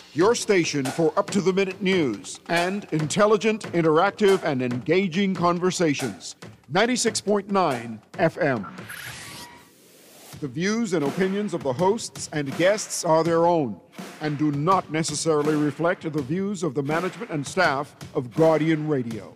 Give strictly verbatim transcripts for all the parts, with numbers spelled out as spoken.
Your station for up-to-the-minute news and intelligent, interactive, and engaging conversations. ninety-six point nine F M. The views and opinions of the hosts and guests are their own and do not necessarily reflect the views of the management and staff of Guardian Radio.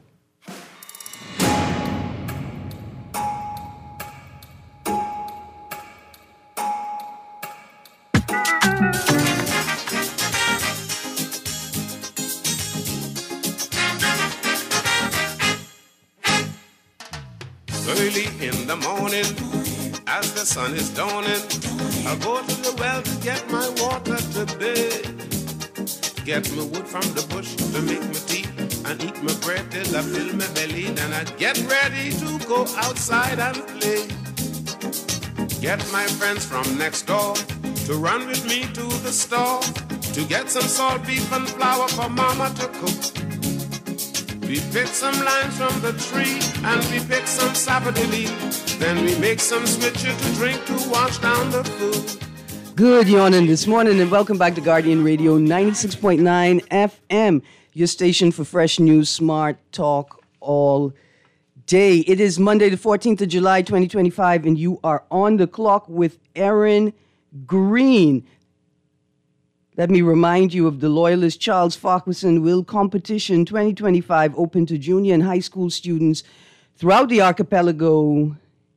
Early in the morning, as the sun is dawning, I go to the well to get my water today. Get me wood from the bush to make me tea and eat my bread till I fill my belly. Then I get ready to go outside and play. Get my friends from next door to run with me to the store to get some salt beef and flour for mama to cook. We pick some limes from the tree and we pick some sapodilly. Then we make some switcher to drink to wash down the food. Good morning this morning and welcome back to Guardian Radio ninety-six point nine F M, your station for fresh news, smart talk all day. It is Monday the fourteenth of July twenty twenty-five and you are on the clock with Aaron Green. Let me remind you of the Loyalist Charles Farquharson Will Competition twenty twenty-five, open to junior and high school students throughout the archipelago.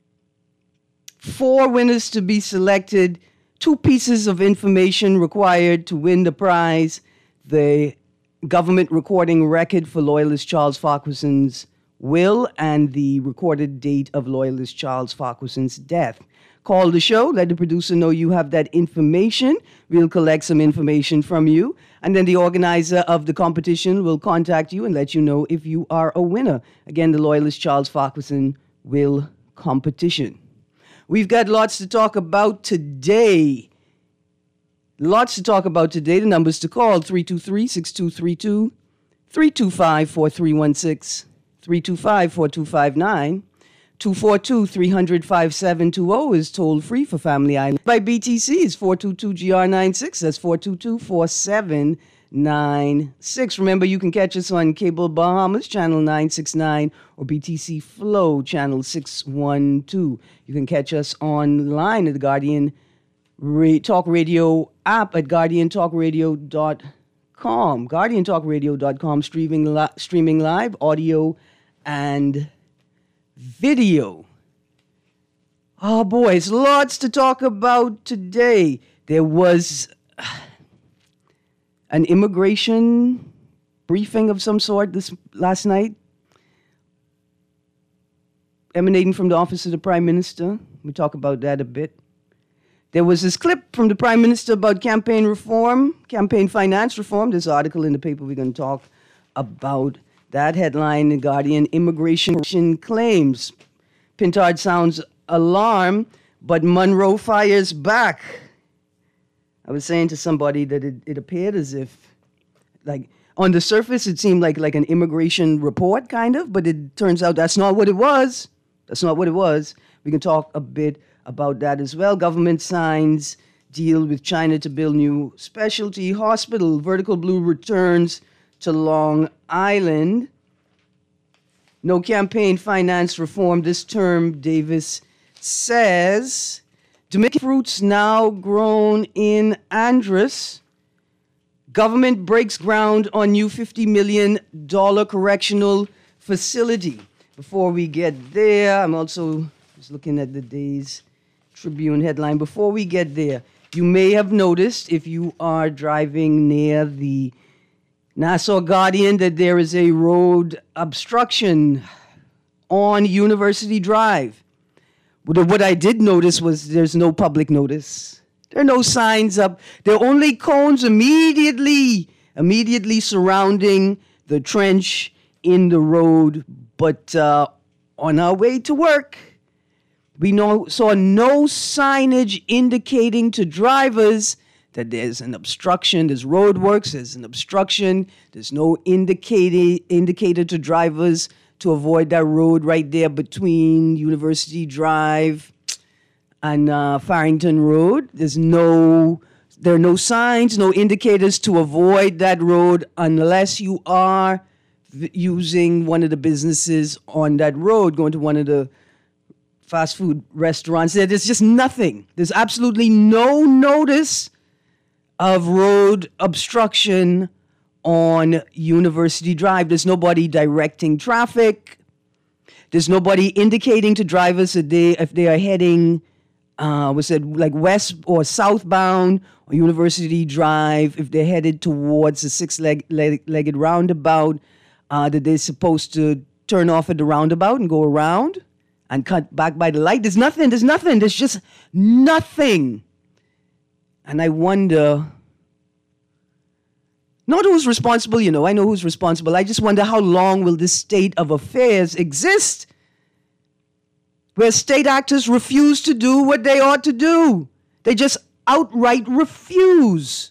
Four winners to be selected, two pieces of information required to win the prize: the government recording record for Loyalist Charles Farquharson's will and the recorded date of Loyalist Charles Farquharson's death. Call the show, let the producer know you have that information. We'll collect some information from you, and then the organizer of the competition will contact you and let you know if you are a winner. Again, the Loyalist Charles Farquharson Will Competition. We've got lots to talk about today. Lots to talk about today. The numbers to call: three two three, six two three two, three two five, four three one six, three two five, four two five nine. two four two, three hundred, five seven two zero is toll free for Family Island. By B T C is four two two G R nine six. That's four two two, four seven nine six. Remember, you can catch us on Cable Bahamas, channel nine sixty-nine, or B T C Flow, channel six twelve. You can catch us online at the Guardian Ra- Talk Radio app at guardian talk radio dot com. guardian talk radio dot com, streaming, li- streaming live, audio and video. Oh, boys, lots to talk about today. There was an immigration briefing of some sort this last night, emanating from the office of the Prime Minister. We'll talk about that a bit. There was this clip from the Prime Minister about campaign reform, campaign finance reform. There's an article in the paper we're going to talk about. That headline, The Guardian: Immigration Claims. Pintard sounds alarm, but Monroe fires back. I was saying to somebody that it, it appeared as if, like, on the surface, it seemed like, like an immigration report, kind of, but it turns out that's not what it was. That's not what it was. We can talk a bit about that as well. Government signs deal with China to build new specialty hospital. Vertical Blue returns to Long Island. No campaign finance reform this term, Davis says. Dominican fruits now grown in Andros. Government breaks ground on new fifty million dollars correctional facility. Before we get there, I'm also just looking at the day's Tribune headline. Before we get there, you may have noticed, if you are driving near the Nassau Guardian, that there is a road obstruction on University Drive. But what I did notice was there's no public notice. There are no signs up. There are only cones immediately, immediately surrounding the trench in the road. But uh, on our way to work, we know, saw no signage indicating to drivers that there's an obstruction, there's roadworks, there's an obstruction, there's no indicator, indicator to drivers to avoid that road right there between University Drive and uh, Farrington Road. There's no There are no signs, no indicators to avoid that road unless you are v- using one of the businesses on that road, going to one of the fast food restaurants. There's just nothing. There's absolutely no notice of road obstruction on University Drive. There's nobody directing traffic. There's nobody indicating to drivers that they, if they are heading, uh, was it like west or southbound on University Drive, if they're headed towards the six-legged roundabout, uh, that they're supposed to turn off at the roundabout and go around and cut back by the light. There's nothing. There's nothing. There's just nothing. And I wonder, not who's responsible, you know, I know who's responsible. I just wonder how long will this state of affairs exist where state actors refuse to do what they ought to do. They just outright refuse.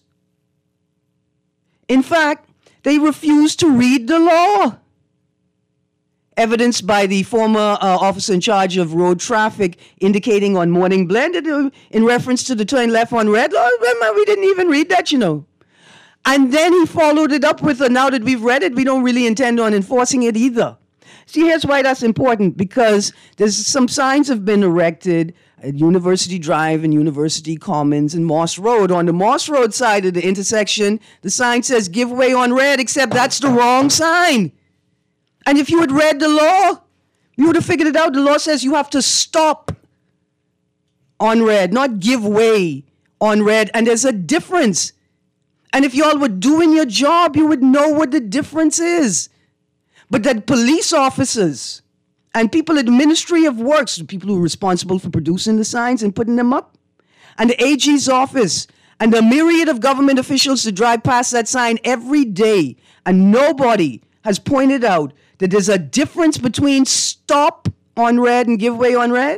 In fact, they refuse to read the law. Evidenced by the former uh, officer in charge of road traffic indicating on Morning Blend uh, in reference to the turn left on red. Oh, we didn't even read that, you know. And then he followed it up with, uh, now that we've read it, we don't really intend on enforcing it either. See, here's why that's important, because there's some signs have been erected at University Drive and University Commons and Moss Road. On the Moss Road side of the intersection, the sign says give way on red, except that's the wrong sign. And if you had read the law, you would have figured it out. The law says you have to stop on red, not give way on red. And there's a difference. And if y'all were doing your job, you would know what the difference is. But that police officers and people at the Ministry of Works, the people who are responsible for producing the signs and putting them up, and the A G's office, and the myriad of government officials that drive past that sign every day, and nobody has pointed out that there's a difference between stop on red and give way on red.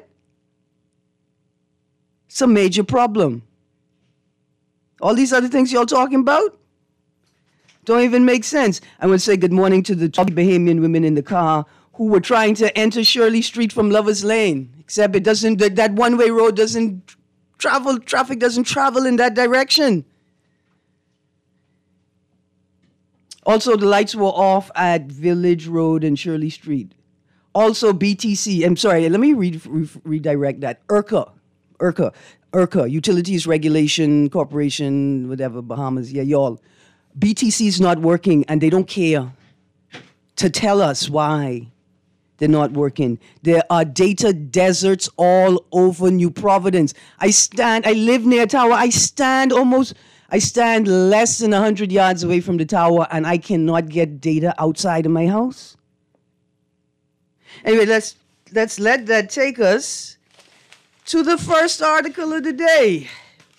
It's a major problem. All these other things y'all talking about don't even make sense. I want to say good morning to the Bahamian women in the car who were trying to enter Shirley Street from Lover's Lane, except it doesn't, that, that one-way road doesn't travel, traffic doesn't travel in that direction. Also, the lights were off at Village Road and Shirley Street. Also, B T C, I'm sorry, let me re- re- redirect that. I R C A, I R C A, I R C A, Utilities Regulation Corporation, whatever, Bahamas, yeah, y'all. B T C is not working, and they don't care to tell us why they're not working. There are data deserts all over New Providence. I stand, I live near a tower. I stand almost, I stand less than one hundred yards away from the tower, and I cannot get data outside of my house. Anyway, let's, let's let that take us to the first article of the day.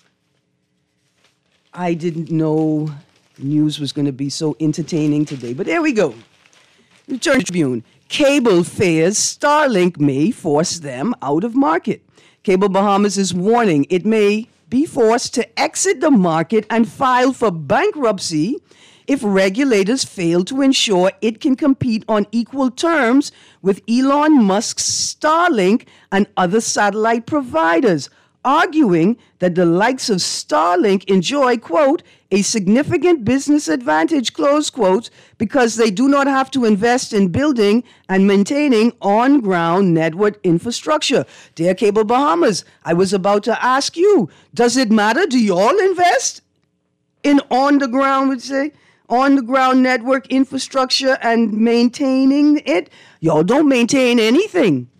I didn't know news was going to be so entertaining today, but there we go. The Tribune. Cable fares Starlink may force them out of market. Cable Bahamas is warning it may be forced to exit the market and file for bankruptcy if regulators fail to ensure it can compete on equal terms with Elon Musk's Starlink and other satellite providers, arguing that the likes of Starlink enjoy, quote, a significant business advantage, close quotes, because they do not have to invest in building and maintaining on-ground network infrastructure. Dear Cable Bahamas, I was about to ask you, does it matter? Do you all invest in on-the-ground, would say, on-the-ground network infrastructure and maintaining it? Y'all don't maintain anything.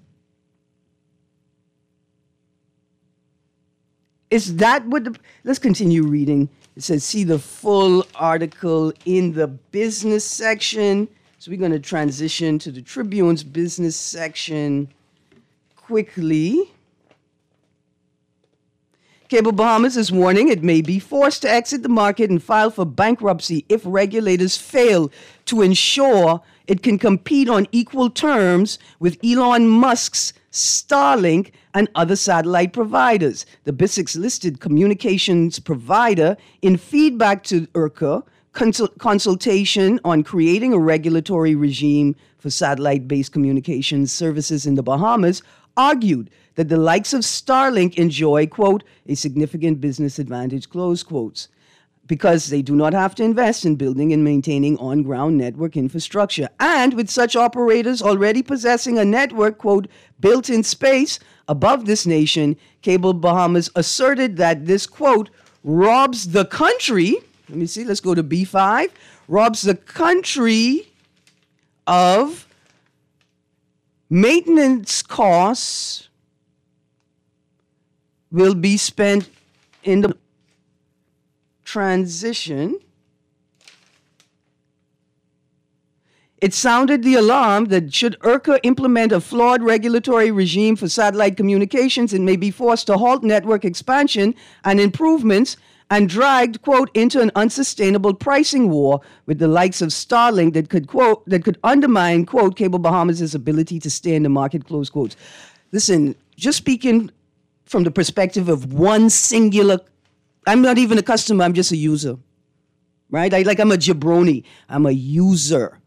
Is that what the... Let's continue reading. It says, see the full article in the business section. So we're going to transition to the Tribune's business section quickly. Cable Bahamas is warning it may be forced to exit the market and file for bankruptcy if regulators fail to ensure it can compete on equal terms with Elon Musk's Starlink and other satellite providers. The B I S X-listed communications provider, in feedback to I R C A, consul- consultation on creating a regulatory regime for satellite-based communications services in the Bahamas, argued that the likes of Starlink enjoy, quote, a significant business advantage, close quotes, because they do not have to invest in building and maintaining on-ground network infrastructure. And with such operators already possessing a network, quote, built in space above this nation, Cable Bahamas asserted that this, quote, robs the country, let me see, let's go to B five, robs the country of maintenance costs will be spent in the transition. It sounded the alarm that should I R C A implement a flawed regulatory regime for satellite communications, it may be forced to halt network expansion and improvements and dragged, quote, into an unsustainable pricing war with the likes of Starlink that could, quote, that could undermine, quote, Cable Bahamas' ability to stay in the market, close quotes. Listen, just speaking from the perspective of one singular, I'm not even a customer, I'm just a user, right? I, like I'm a jabroni, I'm a user.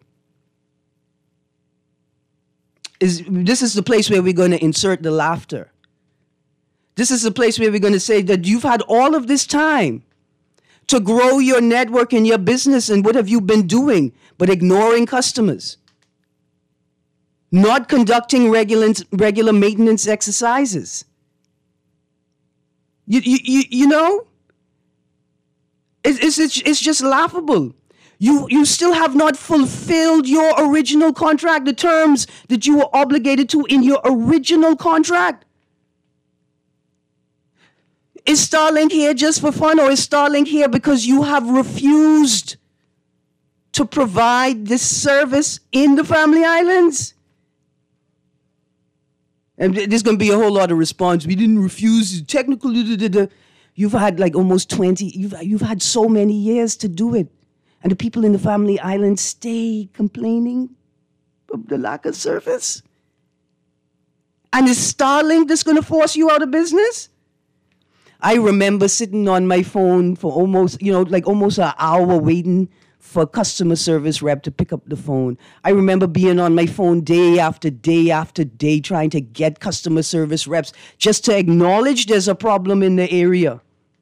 Is, this is the place where we're going to insert the laughter. This is the place where we're going to say that you've had all of this time to grow your network and your business, and what have you been doing but ignoring customers? Not conducting regular, regular maintenance exercises. You, you, you, you know, it's, it's, it's just laughable. You, you still have not fulfilled your original contract, the terms that you were obligated to in your original contract. Is Starlink here just for fun, or is Starlink here because you have refused to provide this service in the Family Islands? And there's going to be a whole lot of response. We didn't refuse. Technical. Da, da, da. You've had like almost twenty. You've you've had so many years to do it, and the people in the Family Islands stay complaining of the lack of service. And is Starlink just going to force you out of business? I remember sitting on my phone for almost, you know, like almost an hour waiting for a customer service rep to pick up the phone. I remember being on my phone day after day after day trying to get customer service reps just to acknowledge there's a problem in the area.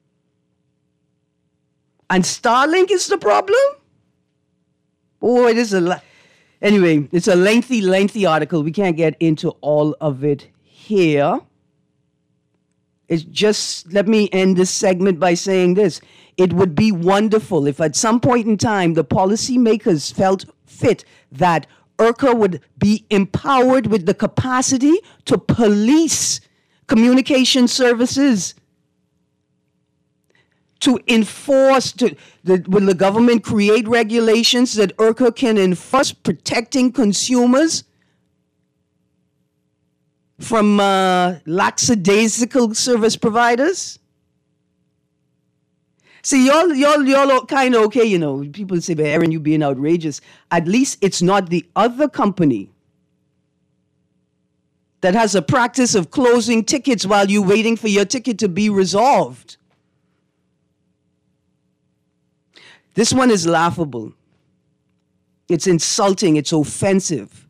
And Starlink is the problem? Boy, this is a... La- anyway, it's a lengthy, lengthy article. We can't get into all of it here. It's just, let me end this segment by saying this. It would be wonderful if at some point in time the policymakers felt fit that I R C A would be empowered with the capacity to police communication services, to enforce, to, the, will the government create regulations that I R C A can enforce protecting consumers from uh, lackadaisical service providers? See, y'all, y'all, y'all kind of okay, you know. People say, but Aaron, you being outrageous. At least it's not the other company that has a practice of closing tickets while you're waiting for your ticket to be resolved. This one is laughable. It's insulting. It's offensive.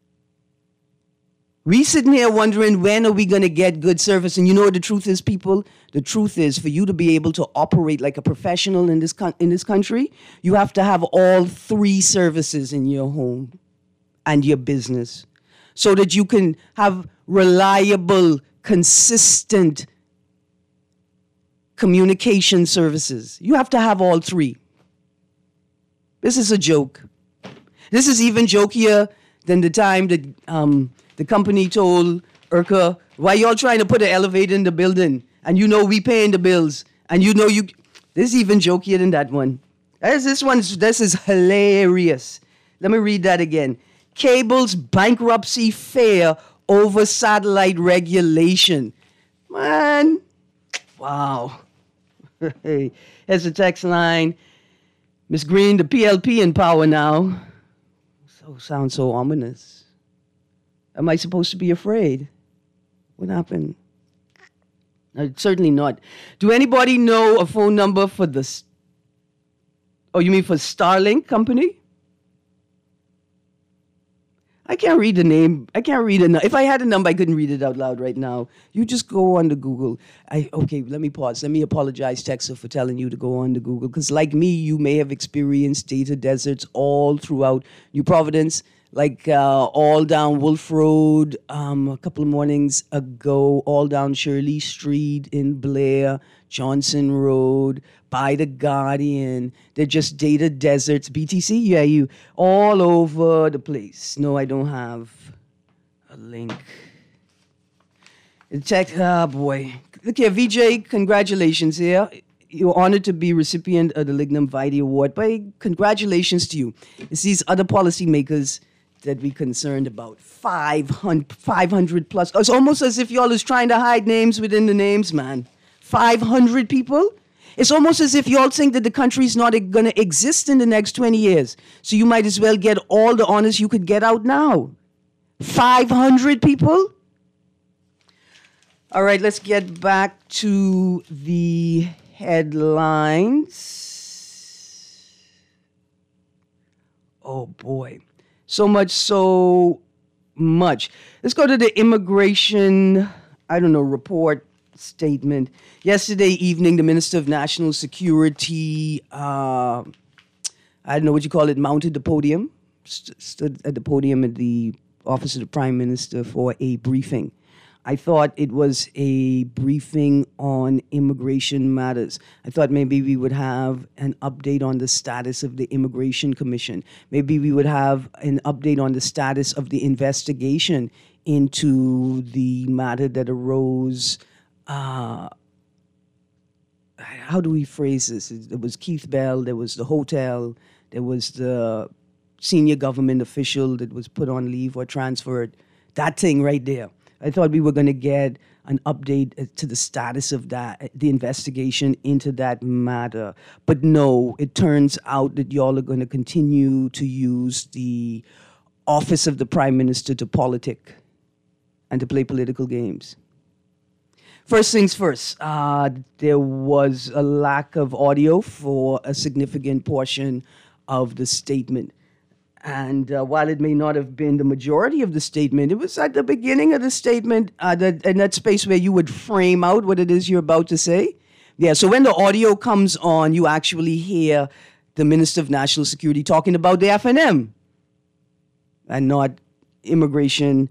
We sitting here wondering, when are we going to get good service? And you know what the truth is, people? The truth is, for you to be able to operate like a professional in this con- in this country, you have to have all three services in your home and your business so that you can have reliable, consistent communication services. You have to have all three. This is a joke. This is even jokier than the time that... Um, The company told I R C A, why y'all trying to put an elevator in the building? And you know we paying the bills. And you know you... This is even jokier than that one. This, this one's, this is hilarious. Let me read that again. Cable's bankruptcy fair over satellite regulation. Man, wow. Hey, here's the text line. Miss Green, the P L P in power now. So sounds so ominous. Am I supposed to be afraid? What happened? No, certainly not. Do anybody know a phone number for the... Oh, you mean for Starlink company? I can't read the name. I can't read it. If I had a number, I couldn't read it out loud right now. You just go on to Google. I okay, let me pause. Let me apologize, Texas, for telling you to go on to Google. Because like me, you may have experienced data deserts all throughout New Providence, like uh, all down Wolf Road um, a couple of mornings ago, all down Shirley Street in Blair, Johnson Road, by the Guardian. They're just data deserts. B T C, yeah, you all over the place. No, I don't have a link. Check, oh boy. Look here, V J, congratulations here. You're honored to be recipient of the Lignum Vitae Award. But congratulations to you. It's these other policymakers that we concerned about. five hundred, five hundred plus. It's almost as if y'all is trying to hide names within the names, man. five hundred people? It's almost as if y'all think that the country's not going to exist in the next twenty years. So you might as well get all the honors you could get out now. five hundred people? All right, let's get back to the headlines. Oh, boy. So much, so much. Let's go to the immigration, I don't know, report statement. Yesterday evening, the Minister of National Security, uh, I don't know what you call it, mounted the podium, st- stood at the podium at the Office of the Prime Minister for a briefing. I thought it was a briefing on immigration matters. I thought maybe we would have an update on the status of the Immigration Commission. Maybe we would have an update on the status of the investigation into the matter that arose. Uh, how do we phrase this? There was Keith Bell, there was the hotel, there was the senior government official that was put on leave or transferred. That thing right there. I thought we were going to get an update to the status of that, the investigation into that matter. But no, it turns out that y'all are going to continue to use the office of the Prime Minister to politic and to play political games. First things first, uh, there was a lack of audio for a significant portion of the statement. And uh, while it may not have been the majority of the statement, it was at the beginning of the statement, uh, that, in that space where you would frame out what it is you're about to say. Yeah, so when the audio comes on, you actually hear the Minister of National Security talking about the F N M and not immigration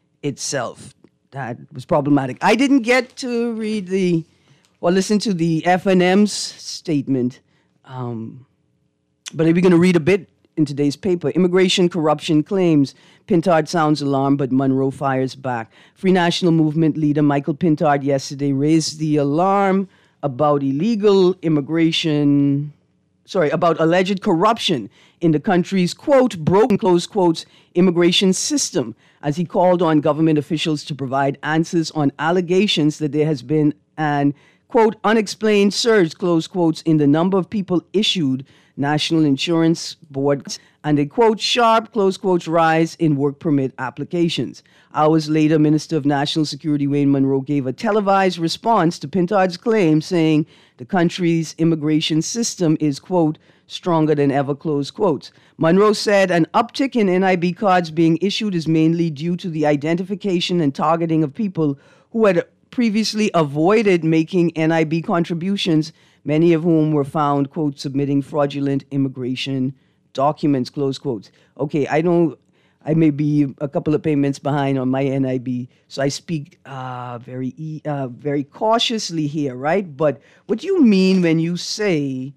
itself. That was problematic. I didn't get to read the, or listen to the F N M's statement, um, but we're going to read a bit in today's paper. Immigration corruption claims. Pintard sounds alarm, but Monroe fires back. Free National Movement leader Michael Pintard yesterday raised the alarm about illegal immigration, sorry, about alleged corruption in the country's, quote, broken, close quotes, immigration system, as he called on government officials to provide answers on allegations that there has been an, quote, unexplained surge, close quotes, in the number of people issued National Insurance Board and a, quote, sharp, close quotes, rise in work permit applications. Hours later, Minister of National Security Wayne Monroe gave a televised response to Pintard's claim, saying the country's immigration system is, quote, stronger than ever, close quotes. Monroe said an uptick in N I B cards being issued is mainly due to the identification and targeting of people who had previously avoided making N I B contributions, many of whom were found, quote, submitting fraudulent immigration documents, close quotes. Okay, I don't, I may be a couple of payments behind on my N I B, so I speak uh, very, uh, very cautiously here, right? But what do you mean when you say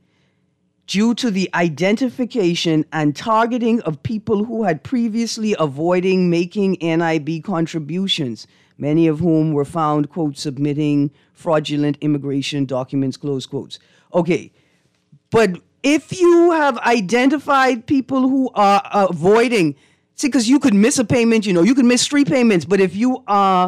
due to the identification and targeting of people who had previously avoiding making N I B contributions, many of whom were found, quote, submitting fraudulent immigration documents, close quotes. Okay, but if you have identified people who are avoiding, see, because you could miss a payment, you know, you could miss three payments, but if you are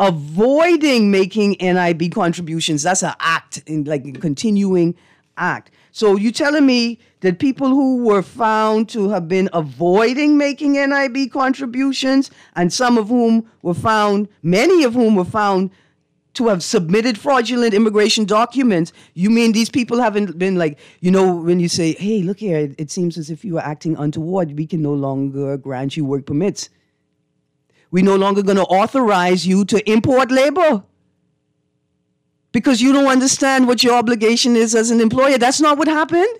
avoiding making N I B contributions, that's an act, in like a continuing act. So you're telling me that people who were found to have been avoiding making N I B contributions, and some of whom were found, many of whom were found to have submitted fraudulent immigration documents, you mean these people haven't been like, you know, when you say, hey, look here, it, it seems as if you are acting untoward, we can no longer grant you work permits. We're no longer going to authorize you to import labor because you don't understand what your obligation is as an employer. That's not what happened.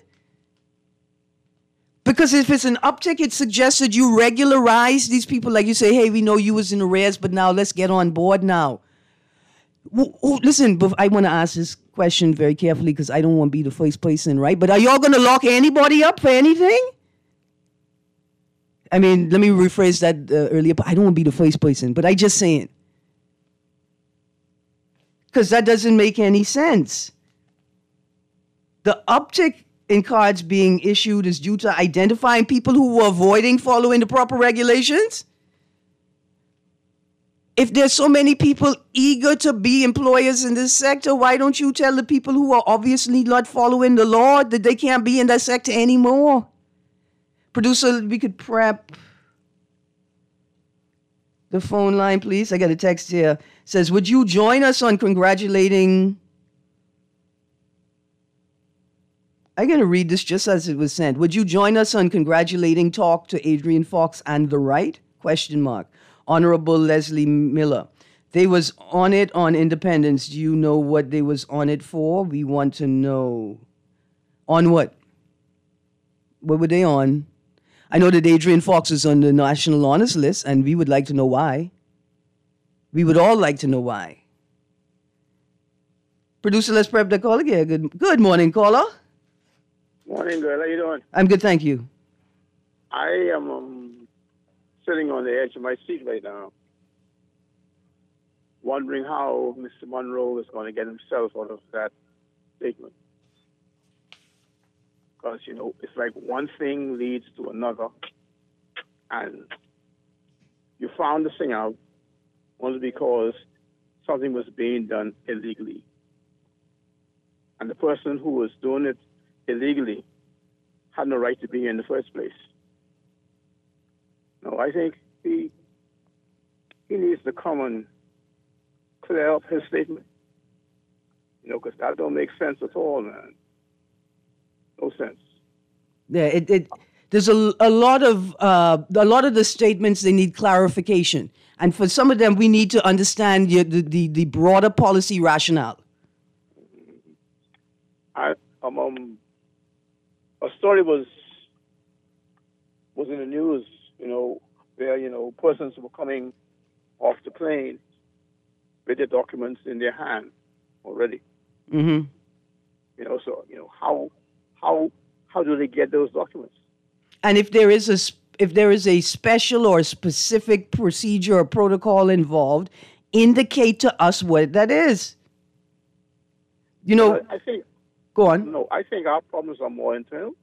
Because if it's an uptick, it suggests that you regularize these people. Like you say, hey, we know you was in arrears, but now let's get on board now. W- w- listen, I want to ask this question very carefully because I don't want to be the first person, right? But are y'all going to lock anybody up for anything? I mean, let me rephrase that uh, earlier. I don't want to be the first person, but I just saying. Because that doesn't make any sense. The uptick in cards being issued is due to identifying people who were avoiding following the proper regulations? If there's so many people eager to be employers in this sector, why don't you tell the people who are obviously not following the law that they can't be in that sector anymore? Producer, we could prep the phone line, please. I got a text here. It says, would you join us on congratulating... I'm going to read this just as it was sent. Would you join us on congratulating talk to Adrian Fox and the right? Question mark. Honorable Leslie Miller. They was on it on Independence. Do you know what they was on it for? We want to know. On what? What were they on? I know that Adrian Fox is on the National Honors List, and we would like to know why. We would all like to know why. Producer, let's prep the call again. Good, good morning, caller. Morning, girl. How you doing? I'm good, thank you. I am um, sitting on the edge of my seat right now, wondering how Mister Monroe is going to get himself out of that statement. Because, you know, it's like one thing leads to another, and you found this thing out only because something was being done illegally. And the person who was doing it illegally had no right to be here in the first place. No, I think he he needs to come and clear up his statement. You know, because that don't make sense at all, man. No sense. Yeah, it, it there's a, a lot of uh, a lot of the statements, they need clarification, and for some of them we need to understand the the, the, the broader policy rationale. I um, um a story was was in the news, you know, where, you know, persons were coming off the plane with their documents in their hand already. Mm-hmm. You know, so, you know, how how how do they get those documents? And if there is a if there is a special or specific procedure or protocol involved, indicate to us what that is. You know, I think. Go on. No, I think our problems are more internal.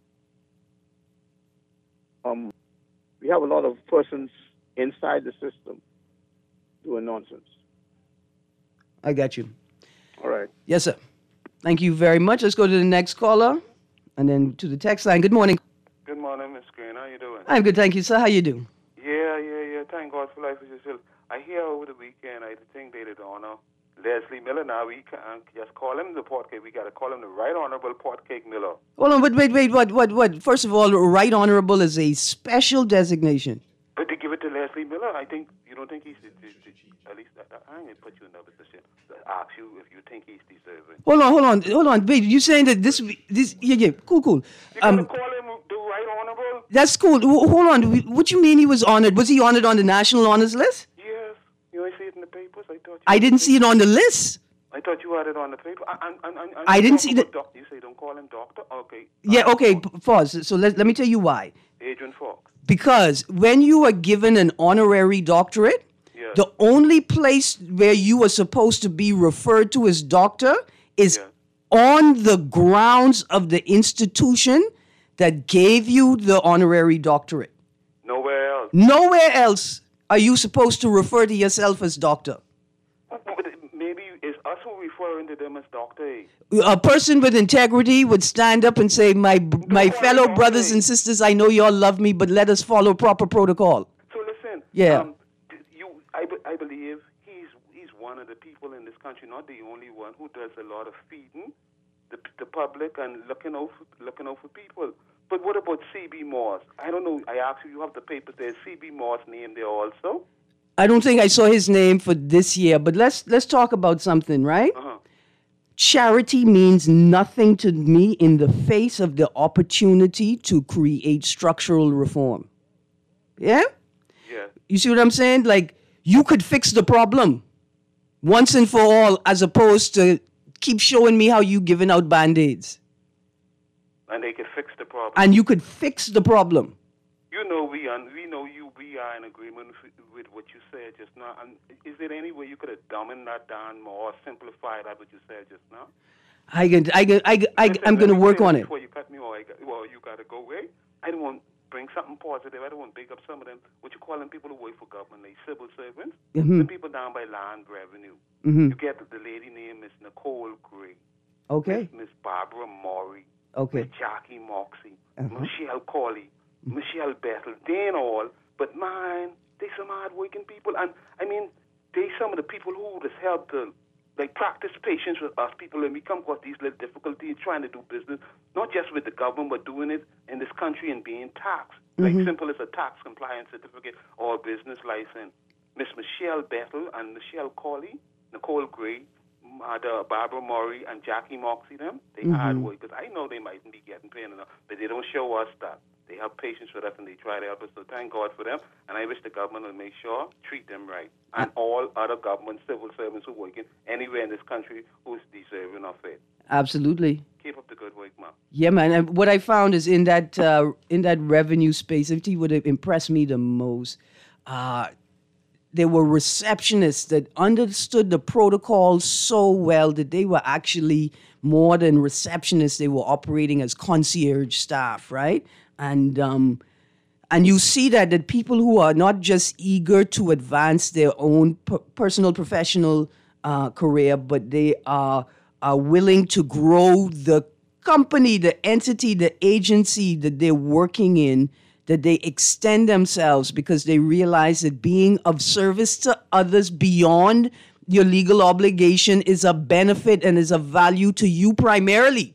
Um, we have a lot of persons inside the system doing nonsense. I got you. All right. Yes, sir. Thank you very much. Let's go to the next caller, and then to the text line. Good morning. Good morning, Miss Green. How you doing? I'm good, thank you, sir. How you do? Yeah, yeah, yeah. Thank God for life is yourself. I hear over the weekend, I think they did honor Leslie Miller. Now we can't just call him the Portcake. We got to call him the Right Honorable Portcake Miller. Hold on, wait, wait, wait. What, what, what? First of all, Right Honorable is a special designation. But to give it to Leslie Miller, I think you don't think he's at least. I'm gonna put you in a position to ask you if you think he's deserving. Hold on, hold on, hold on. Wait, you saying that this, this? Yeah, yeah. Cool, cool. You gonna Um, call him the Right Honorable? that's cool. Ho- Hold on. What you mean he was honored? Was he honored on the National Honors List? Yes. You ain't see it in the papers. I thought. You I didn't see it on the list. I thought you had it on the paper. I, I, I, I, I didn't see the- doc- You say don't call him doctor? Okay. Yeah, Uh, okay, p- pause. So let, let me tell you why. Adrian Fox. Because when you are given an honorary doctorate, Yeah. the only place where you are supposed to be referred to as doctor is Yeah. on the grounds of the institution that gave you the honorary doctorate. Nowhere else. Nowhere else are you supposed to refer to yourself as doctor. But maybe it's us who referring to them as Doctor A. A person with integrity would stand up and say, my my call fellow him brothers doctor. and sisters, I know y'all love me, but let us follow proper protocol. So listen. Yeah. Um, you, I, be- I believe he's he's one of the people in this country, not the only one, who does a lot of feeding the the public and looking out for, looking out for people. But what about C B Morse? I don't know. I asked you. You have the papers there. C B Morse named there also. I don't think I saw his name for this year, but let's let's talk about something, right? Uh-huh. Charity means nothing to me in the face of the opportunity to create structural reform. Yeah? Yeah. You see what I'm saying? Like, you could fix the problem once and for all, as opposed to keep showing me how you giving out Band-Aids. And they can fix the problem. And you could fix the problem. You know, we are, we know you. We are in agreement with, with what you said just now. And is there any way you could have dumbed that down more, or simplified that what you said just now? I can, I can, I, can, I, Listen, I'm going to let me work say on this it. Before you cut me off, I got, well, you got to go away. I don't want to bring something positive. I don't want to big up some of them, what you call them people who work for government, they civil servants, Mm-hmm. the people down by land revenue. Mm-hmm. You get the, the lady named Miss Nicole Gray, Okay, Miss Barbara Maury, okay. Miss Jackie Moxie, Uh-huh. Michelle Colley, Michelle Bethel, they and all, but mine, they some hard-working people. And, I mean, they some of the people who just help to, like, practice patience with us people, and we come across these little difficulties trying to do business, not just with the government, but doing it in this country and being taxed. Like, simple as a tax compliance certificate or a business license. Miss Michelle Bethel and Michelle Colley, Nicole Gray, Mother Barbara Murray, and Jackie Moxie, them, they hard work. Because I know they mightn't be getting paid enough, but they don't show us that. They have patience with us and they try to help us. So thank God for them. And I wish the government will make sure, treat them right. And all other government civil servants who work in anywhere in this country who's deserving of it. Absolutely. Keep up the good work, man. Yeah, man. And what I found is in that uh, in that revenue space, if would have impressed me the most, uh, there were receptionists that understood the protocol so well that they were actually more than receptionists. They were operating as concierge staff, right? And um, and you see that that people who are not just eager to advance their own per- personal professional uh, career, but they are are willing to grow the company, the entity, the agency that they're working in, that they extend themselves because they realize that being of service to others beyond your legal obligation is a benefit and is of value to you primarily.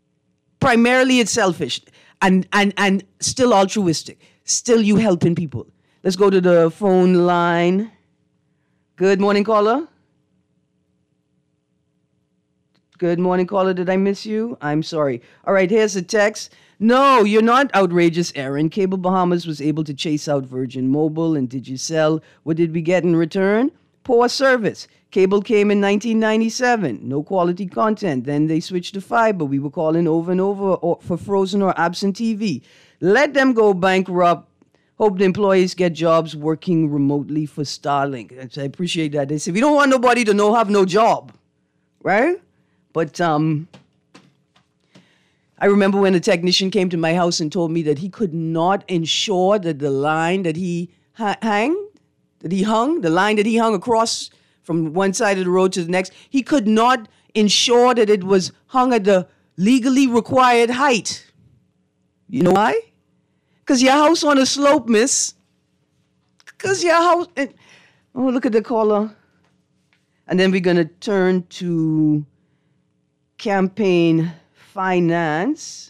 Primarily it's selfish and, and, and still altruistic. Still you helping people. Let's go to the phone line. Good morning, caller. Good morning, caller. Did I miss you? I'm sorry. All right, here's a text. No, you're not outrageous, Aaron. Cable Bahamas was able to chase out Virgin Mobile and Digicel. What did we get in return? Poor service. Cable came in nineteen ninety-seven. No quality content. Then they switched to fiber. We were calling over and over for frozen or absent T V. Let them go bankrupt. Hope the employees get jobs working remotely for Starlink. I appreciate that. They say, we don't want nobody to know have no job. Right? But um, I remember when a technician came to my house and told me that he could not ensure that the line that he ha- hang, that he hung, the line that he hung across from one side of the road to the next, he could not ensure that it was hung at the legally required height. You know why? Because your house on a slope, miss. Because your house... And, oh, look at the caller. And then we're going to turn to campaign finance.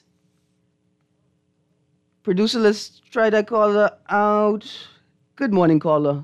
Producer, let's try that caller out. Good morning, caller.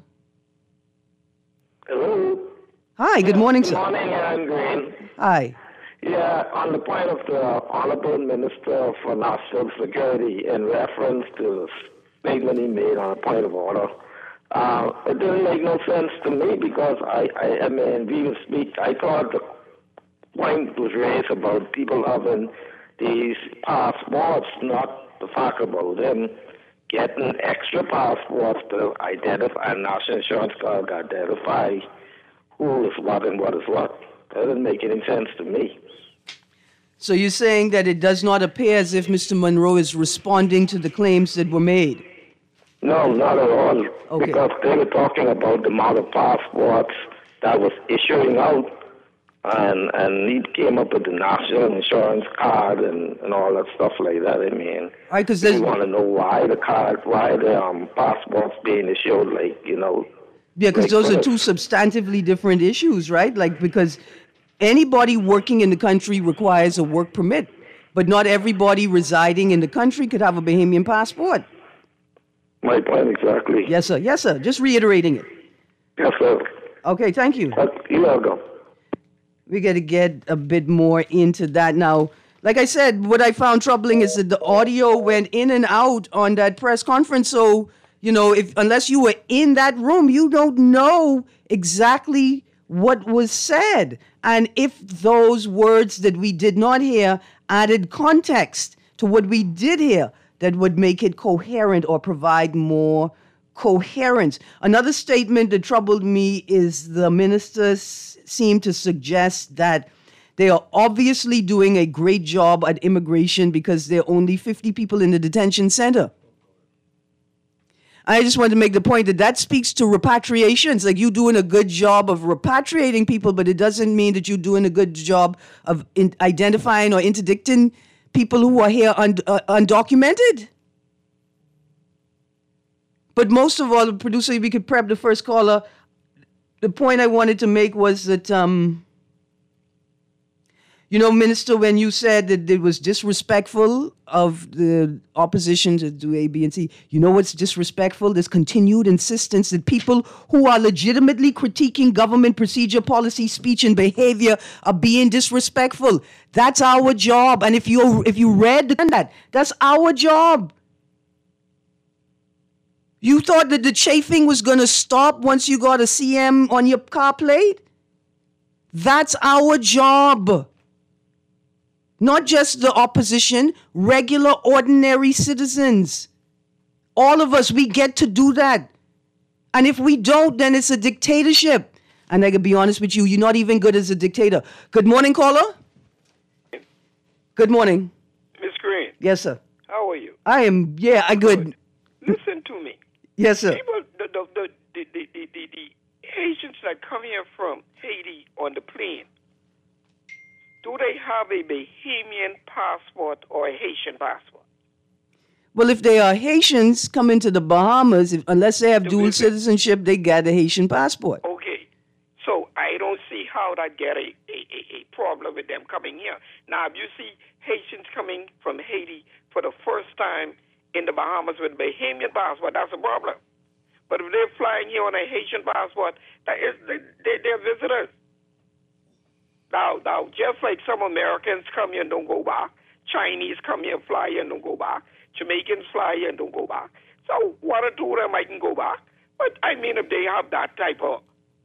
Hello. Hi, good Yeah, morning, good sir. morning, Aaron Green. Hi. Yeah, on the point of the Honorable Minister for National Security in reference to the statement he made on a point of order, uh, it didn't make no sense to me because I, I, I mean, we would speak, I thought the point was raised about people having these passports, not the fact about them getting extra passports to identify, national insurance card to identify who is what and what is what. That doesn't make any sense to me. So you're saying that it does not appear as if Mister Monroe is responding to the claims that were made? No, not at all. Okay. Because they were talking about the amount of passports that was issuing out, and and he came up with the national insurance card and, and all that stuff like that. I mean, Right, because we there's... want to know why the card, why the um, passports being issued, like, you know. Yeah, because like those are this. two substantively different issues, right? Like, because anybody working in the country requires a work permit, but not everybody residing in the country could have a Bahamian passport. My point exactly. Yes, sir. Yes, sir. Just reiterating it. Yes, sir. Okay, thank you. Uh, You're welcome. We got to get a bit more into that now. Like I said, what I found troubling is that the audio went in and out on that press conference. So, you know, if unless you were in that room, you don't know exactly what was said. And if those words that we did not hear added context to what we did hear, that would make it coherent or provide more coherence. Another statement that troubled me is the ministers seem to suggest that they are obviously doing a great job at immigration because there are only fifty people in the detention center. I just want to make the point that that speaks to repatriations. Like, you're doing a good job of repatriating people, but it doesn't mean that you're doing a good job of in identifying or interdicting people who are here un- uh, undocumented. But most of all, the producer, we could prep the first caller. The point I wanted to make was that, um, you know, Minister, when you said that it was disrespectful of the opposition to do A, B, and C, you know what's disrespectful? This continued insistence that people who are legitimately critiquing government procedure, policy, speech, and behavior are being disrespectful. That's our job. And if you if you read that, that's our job. You thought that the chafing was going to stop once you got a C M on your car plate? That's our job. Not just the opposition, regular, ordinary citizens. All of us, we get to do that. And if we don't, then it's a dictatorship. And I can be honest with you, you're not even good as a dictator. Good morning, caller. Good morning. Miss Green. Yes, sir. How are you? I am, yeah, I good. Listen to me. Yes, sir. People, the, the, the, the, the, the, the, the Haitians that come here from Haiti on the plane, do they have a Bahamian passport or a Haitian passport? Well, if they are Haitians coming to the Bahamas, if, unless they have Do dual we- citizenship, they got a Haitian passport. Okay. So I don't see how that get a, a, a, a problem with them coming here. Now, if you see Haitians coming from Haiti for the first time in the Bahamas with a Bahamian passport, that's a problem. But if they're flying here on a Haitian passport, that is, they, they, they're visitors. Now, now, just like some Americans come here and don't go back, Chinese come here, fly here and don't go back, Jamaicans fly here and don't go back. So one or two of them might can go back. But I mean, if they have that type of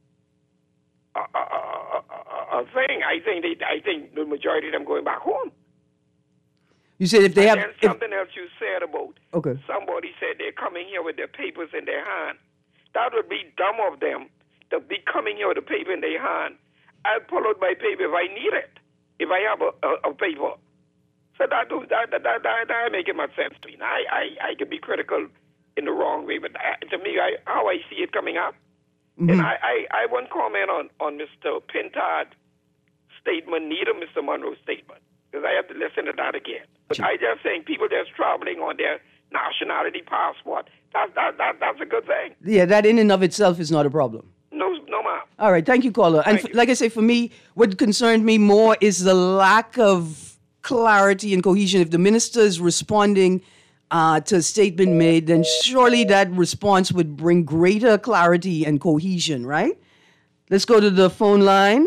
uh, uh, uh, uh, uh, thing, I think they, I think the majority of them going back home. You said if they and have... then If, something else you said about okay. somebody said they're coming here with their papers in their hand. That would be dumb of them to be coming here with a paper in their hand. I'll pull out my paper if I need it, if I have a, a, a paper. So that do that that that that, that making much sense to me. Now, I I I can be critical in the wrong way, but I, to me, I, how I see it coming up, mm-hmm. and I, I I won't comment on on Mister Pintard's statement, neither Mister Monroe's statement, because I have to listen to that again. But sure. I just saying people that's traveling on their nationality passport, that that that that's a good thing. Yeah, that in and of itself is not a problem. No, no, ma'am. All right, thank you, caller. And Thank f- like I say, for me, what concerned me more is the lack of clarity and cohesion. If the minister is responding uh, to a statement made, then surely that response would bring greater clarity and cohesion, right? Let's go to the phone line.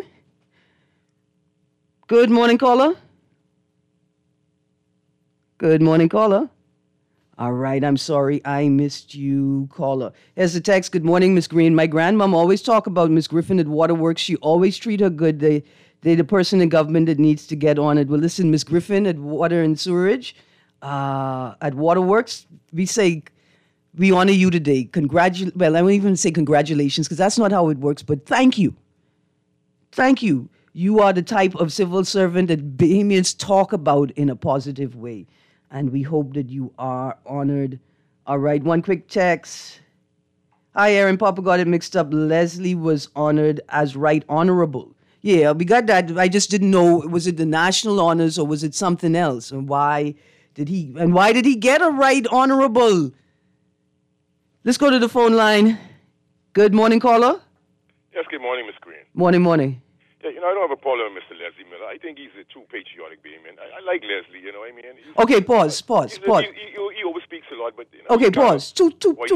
Good morning, caller. Good morning, caller. All right, I'm sorry I missed you, caller. Here's the text. Good morning, Miss Green. My grandmom always talk about Miss Griffin at Waterworks. She always treat her good. They, they the person in government that needs to get on it. Well, listen, Miss Griffin at Water and Sewerage, uh, at Waterworks, we say we honor you today. Congratu- well, I won't even say congratulations because that's not how it works, but thank you. Thank you. You are the type of civil servant that Bahamians talk about in a positive way. And we hope that you are honored. All right, one quick text. Hi, Aaron. Papa got it mixed up. Leslie was honored as Right Honorable. Yeah, we got that. I just didn't know, was it the national honors or was it something else? And why did he, and why did he get a Right Honorable? Let's go to the phone line. Good morning, caller. Yes, good morning, Miss Green. Morning, morning. Yeah, you know, I don't have a problem with Mister Leslie Miller. I think he's a true patriotic Bahamian. I, I like Leslie, you know what I mean? He's, Okay, pause, pause, he's, pause. He, he, he overspeaks a lot, but, you know, Okay, he's kind pause. Two, two, of two. boisterous and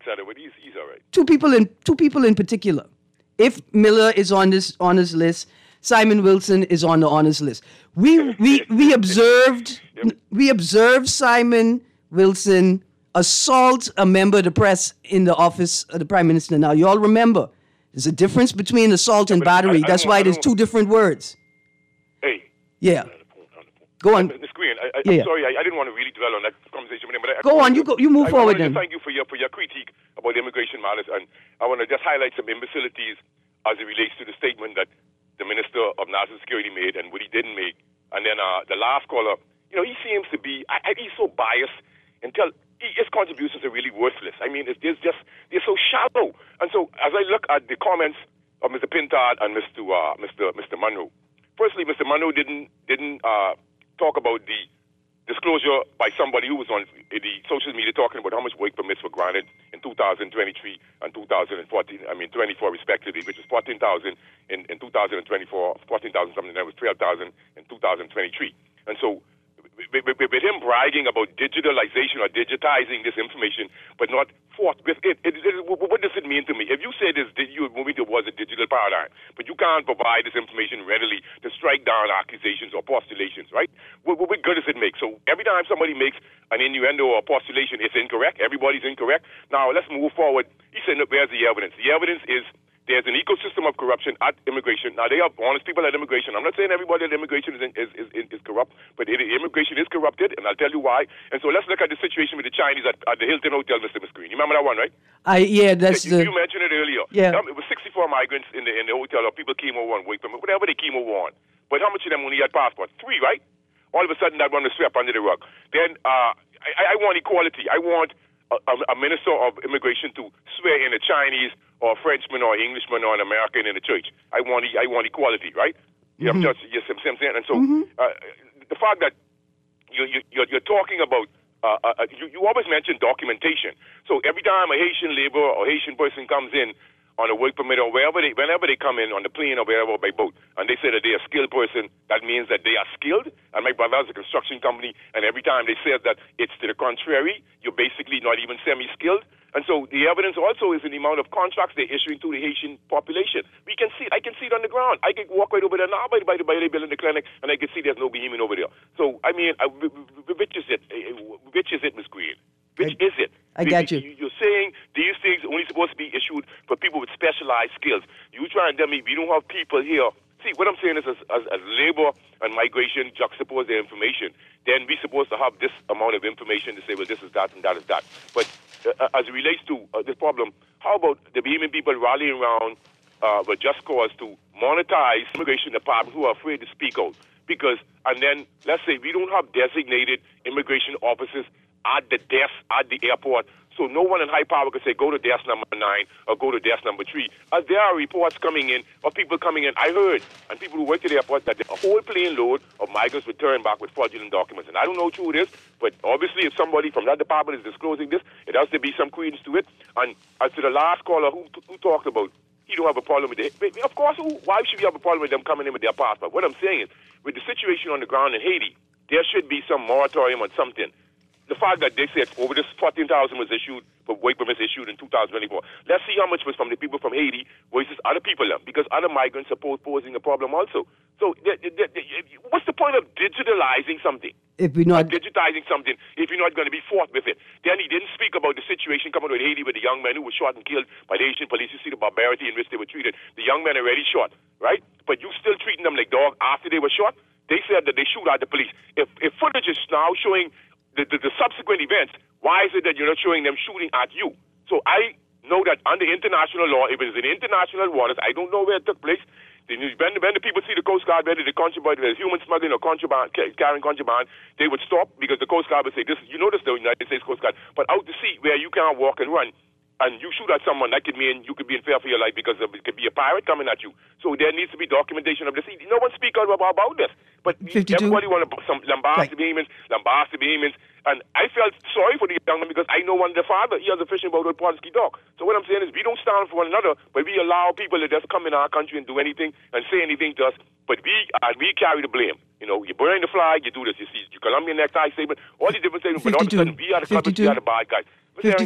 Saturday, but he's, he's all right. Two people in two people in particular. If Miller is on this honors list, Simon Wilson is on the honors list. We we we observed Yep. we observed Simon Wilson assault a member of the press in the office of the Prime Minister. Now, you all remember, there's a difference between assault and but I- battery. I That's don't- why I there's don't- two different words. Hey. Yeah. On the phone, on the phone. Go on. Miz Green, I, I, Yeah. I'm sorry, I, I didn't want to really dwell on that conversation with him, but I, Go I on, you go- you move I, forward I then. want to thank you for your for your critique about the immigration matters, and I want to just highlight some imbecilities as it relates to the statement that the Minister of National Security made and what he didn't make. And then uh, the last caller, you know, he seems to be, I, I, he's so biased until he, his contributions are really worthless. I mean, it's, it's just, they're so shallow. And so as I look at the comments of Mister Pintard and Mister Uh, Mister Mister Munro, firstly, Mister Munro didn't, didn't uh, talk about the disclosure by somebody who was on the social media talking about how much work permits were granted in two thousand twenty-three and two thousand fourteen, I mean twenty-four respectively, which is fourteen thousand in, in two thousand twenty-four, fourteen thousand something, that was twelve thousand in two thousand twenty-three. And so with, with, with him bragging about digitalization or digitizing this information, but not forth with it, it, it, what does it mean to me? If you say this, you're moving towards a digital paradigm, but you can't provide this information readily to strike down accusations or postulations, right? What, what good does it make? So every time somebody makes an innuendo or a postulation, it's incorrect. Everybody's incorrect. Now let's move forward. He said, look, where's the evidence? The evidence is there's an ecosystem of corruption at immigration. Now, they have honest people at immigration. I'm not saying everybody at immigration is, is, is, is corrupt, but it, immigration is corrupted, and I'll tell you why. And so let's look at the situation with the Chinese at, at the Hilton Hotel, Mister Miscreen. You remember that one, right? I yeah, that's you, the you mentioned it earlier. Yeah. Um, it was sixty-four migrants in the in the hotel, or people came over on work permit, whatever they came over on. But how much of them only had passports? Three, right? All of a sudden, that one was swept under the rug. Then uh, I, I want equality. I want a, a, a minister of immigration to swear in a Chinese or a Frenchman or Englishman or an American in the church. I want I want equality, right? Yeah, Mm-hmm. I'm just yes, I'm saying. And so uh, the fact that you, you you're, you're talking about uh, uh, you, you always mention documentation. So every time a Haitian laborer or Haitian person comes in on a work permit or wherever they, whenever they come in on the plane or wherever by boat, and they say that they're a skilled person, that means that they are skilled. And my brother has a construction company, and every time they say that it's to the contrary, you're basically not even semi-skilled. And so the evidence also is in the amount of contracts they're issuing to the Haitian population. We can see, I can see it on the ground. I can walk right over there now by the by the by the building, the clinic, and I can see there's no behemoth over there. So I mean, uh, which is it? Which is it, Miz Green? Which I, is it? I got you. You're saying these things are only supposed to be issued for people with specialized skills. You try and tell me we don't have people here. See, what I'm saying is as, as, as labor and migration juxtapose their information, then we're supposed to have this amount of information to say, well, this is that and that is that. But uh, as it relates to uh, this problem, how about the Bahamian people rallying around uh, with just cause to monetize immigration department who are afraid to speak out? Because, and then, let's say we don't have designated immigration officers at the desk at the airport, so no one in high power could say, go to desk number nine or go to desk number three. As there are reports coming in of people coming in, I heard, and people who work at the airport, that a whole plane load of migrants returned back with fraudulent documents. And I don't know who it is, but obviously if somebody from that department is disclosing this, it has to be some credence to it. And as to the last caller who, who talked about, he don't have a problem with it. Of course, who, why should we have a problem with them coming in with their passport? What I'm saying is, with the situation on the ground in Haiti, there should be some moratorium on something. The fact that they said over this fourteen thousand was issued, but work permits issued in two thousand twenty-four. Let's see how much was from the people from Haiti versus other people, because other migrants are posing a problem also. So th- th- th- what's the point of digitalizing something? If we're not digitizing something, if you're not going to be fought with it. Then he didn't speak about the situation coming with Haiti with the young man who was shot and killed by the Haitian police. You see the barbarity in which they were treated. The young men already shot, right? But you still treating them like dogs after they were shot? They said that they shoot at the police. If, if footage is now showing The, the, the subsequent events, why is it that you're not showing them shooting at you? So I know that under international law, if it is in international waters, I don't know where it took place. When, when the people see the Coast Guard, whether the contraband, whether human smuggling or contraband, carrying contraband, they would stop because the Coast Guard would say, "This, you notice the United States Coast Guard." But out to sea, where you can't walk and run, and you shoot at someone, that could mean you could be in fear for your life because of, it could be a pirate coming at you. So there needs to be documentation of this. No one speaks out about, about this. But fifty-two everybody want to some lambast right. the Bahamians, lambast the Bahamians. And I felt sorry for the young man because I know one of their father. He has a fishing boat with Ponsky Dock. So what I'm saying is we don't stand for one another, but we allow people to just come in our country and do anything and say anything to us. But we uh, we carry the blame. You know, you burn the flag, you do this. You see, your Colombian necktie statement, all these different statements. But all of a sudden, we are the culprits, we are the bad guys. Mister Aaron Green, we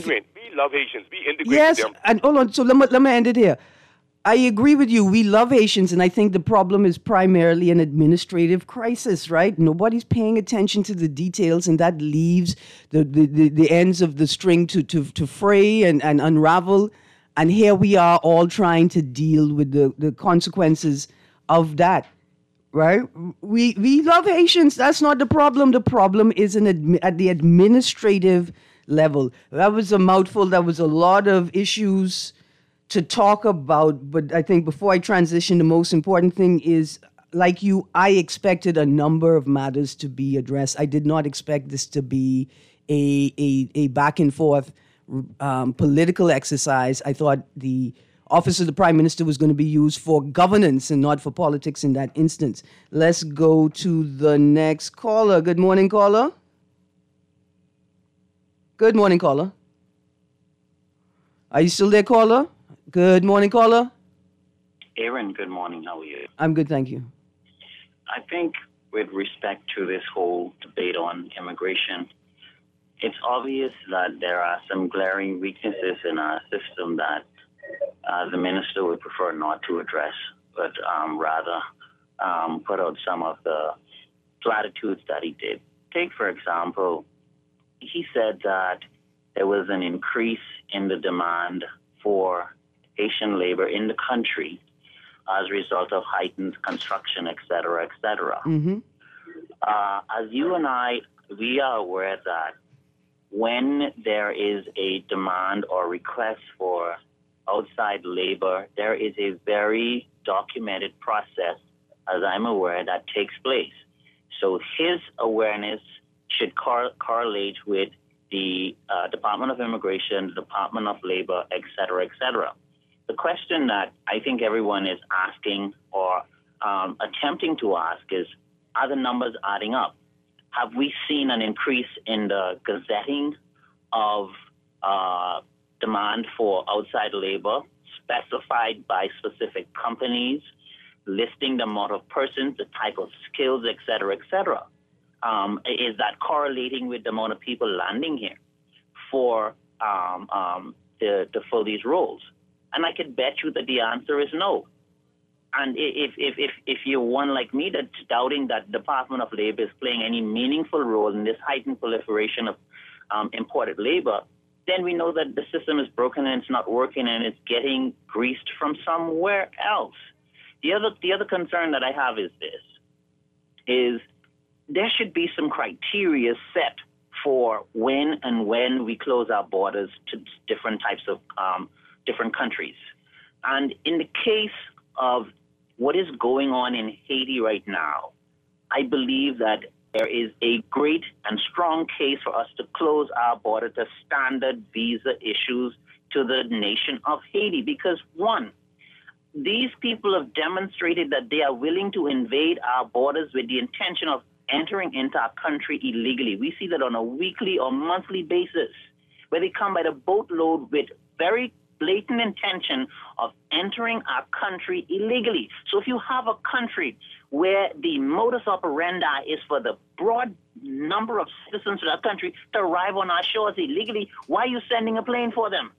we love Haitians. We integrate Yes, with them. and hold on. So let me, let me end it here. I agree with you. We love Haitians, and I think the problem is primarily an administrative crisis, right? Nobody's paying attention to the details, and that leaves the, the, the, the ends of the string to, to, to fray and, and unravel. And here we are all trying to deal with the, the consequences of that, right? We we love Haitians. That's not the problem. The problem is in admi- at the administrative level. That was a mouthful. That was a lot of issues to talk about, but I think before I transition, the most important thing is, like you, I expected a number of matters to be addressed. I did not expect this to be a a, a back and forth um, political exercise. I thought the office of the Prime Minister was going to be used for governance and not for politics in that instance. Let's go to the next caller. Good morning, caller. Good morning, caller. Are you still there, caller? Good morning, caller. Aaron, good morning. How are you? I'm good, thank you. I think with respect to this whole debate on immigration, it's obvious that there are some glaring weaknesses in our system that uh, the minister would prefer not to address, but um, rather um, put out some of the platitudes that he did. Take, for example, he said that there was an increase in the demand for Haitian labor in the country as a result of heightened construction, et cetera, et cetera. Mm-hmm. Uh, as you and I, we are aware that when there is a demand or request for outside labor, there is a very documented process, as I'm aware, that takes place. So his awareness should cor- correlate with the uh, Department of Immigration, the Department of Labor, et cetera, et cetera. The question that I think everyone is asking or um, attempting to ask is, are the numbers adding up? Have we seen an increase in the gazetting of uh, demand for outside labor specified by specific companies, listing the amount of persons, the type of skills, et cetera, et cetera? Um, is that correlating with the amount of people landing here for um, um, to, to fill these roles? And I could bet you that the answer is no. And if if if if you're one like me that's doubting that the Department of Labor is playing any meaningful role in this heightened proliferation of um, imported labor, then we know that the system is broken and it's not working and it's getting greased from somewhere else. The other the other concern that I have is this: is there should be some criteria set for when and when we close our borders to different types of um, different countries. And in the case of what is going on in Haiti right now, I believe that there is a great and strong case for us to close our border to standard visa issues to the nation of Haiti. Because one, these people have demonstrated that they are willing to invade our borders with the intention of entering into our country illegally. We see that on a weekly or monthly basis, where they come by the boatload with very blatant intention of entering our country illegally. So if you have a country where the modus operandi is for the broad number of citizens of that country to arrive on our shores illegally, why are you sending a plane for them?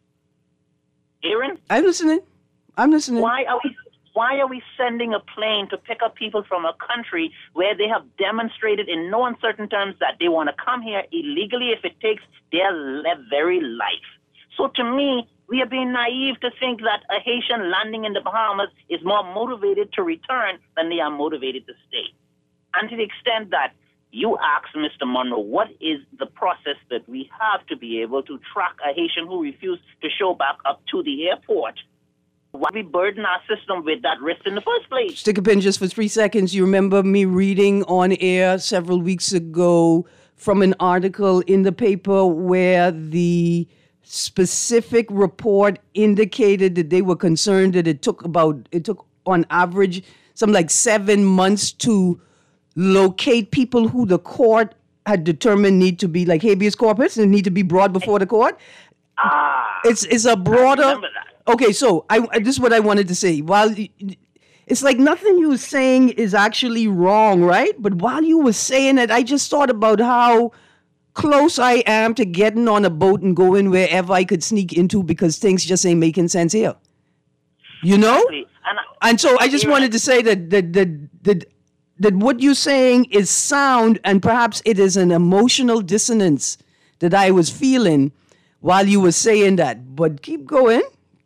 Aaron? I'm listening. I'm listening. Why are we why are we sending a plane to pick up people from a country where they have demonstrated in no uncertain terms that they want to come here illegally if it takes their le- very life? So to me, we are being naive to think that a Haitian landing in the Bahamas is more motivated to return than they are motivated to stay. And to the extent that you ask Mister Monroe, what is the process that we have to be able to track a Haitian who refused to show back up to the airport? Why we burden our system with that risk in the first place? Stick a pin just for three seconds. You remember me reading on air several weeks ago from an article in the paper where the specific report indicated that they were concerned that it took about, it took on average something like seven months to locate people who the court had determined need to be like habeas corpus and need to be brought before the court. Ah, it's it's a broader. I remember that. Okay, so I this is what I wanted to say. While it's like nothing you were saying is actually wrong, right? But while you were saying it, I just thought about how close I am to getting on a boat and going wherever I could sneak into because things just ain't making sense here. You know? Exactly. And, and so I just yeah. wanted to say that that, that that that what you're saying is sound, and perhaps it is an emotional dissonance that I was feeling while you were saying that. But keep going.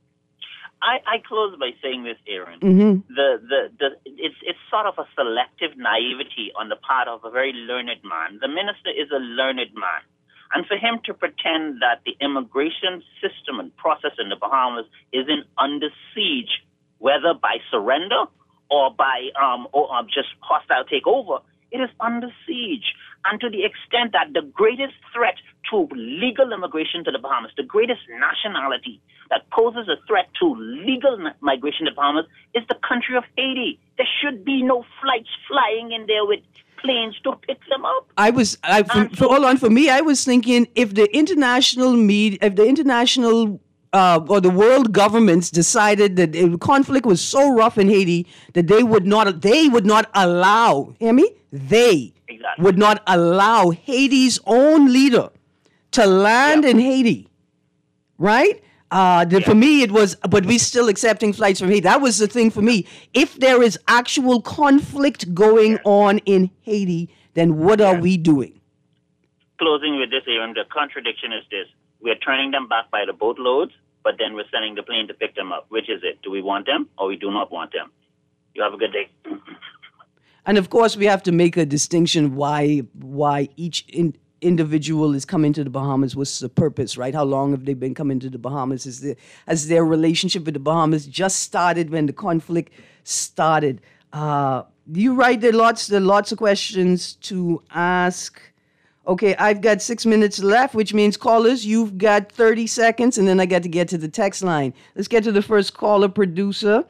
I, I close by saying this, Aaron. Mm-hmm. The, the, the, it's, it's sort of a selective naivety on the part of a very learned man. The minister is a learned man. And for him to pretend that the immigration system and process in the Bahamas isn't under siege, whether by surrender or by um, or, um, just hostile takeover, it is under siege. And to the extent that the greatest threat to legal immigration to the Bahamas, the greatest nationality that poses a threat to legal migration to the Bahamas is the country of Haiti. There should be no flights flying in there with planes to pick them up. I was, I, for, for, hold on, for me, I was thinking if the international media, if the international uh, or the world governments decided that the conflict was so rough in Haiti that they would not, they would not allow, hear me? They exactly. would not allow Haiti's own leader to land yep. in Haiti, right? Uh, the, yep. For me, it was, but we're still accepting flights from Haiti. That was the thing for me. If there is actual conflict going yes. on in Haiti, then what yes. are we doing? Closing with this, Aaron, the contradiction is this. We're turning them back by the boatloads, but then we're sending the plane to pick them up. Which is it? Do we want them or we do not want them? You have a good day. And of course, we have to make a distinction why why each in, individual is coming to the Bahamas. What's the purpose, right? How long have they been coming to the Bahamas? Is the, has their relationship with the Bahamas just started when the conflict started? Uh, you're right. There are lots. There are lots of questions to ask. Okay, I've got six minutes left, which means callers, you've got thirty seconds, and then I got to get to the text line. Let's get to the first caller, producer.